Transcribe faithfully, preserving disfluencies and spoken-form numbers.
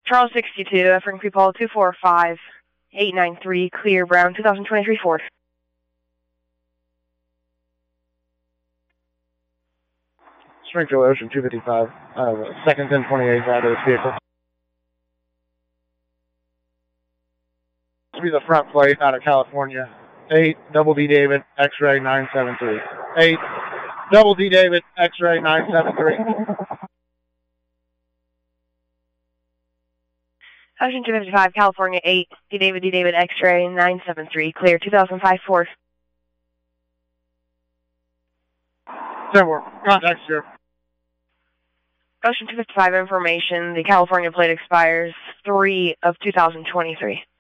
Charles sixty-two, Efren Creepall two four five eight nine three, clear Brown two thousand twenty-three Ford. Springfield Ocean two fifty-five, uh, second ten twenty-eight out of this vehicle. This will be the front plate out of California. eight, Double D David, X-Ray nine seven three. eight, Double D David, X-Ray nine seven three. Ocean two fifty-five, California eight, D David, D David, X-Ray nine seven three, clear two thousand five Ford. ten four, contact here. Ocean two fifty-five information, the California plate expires three of two thousand twenty-three.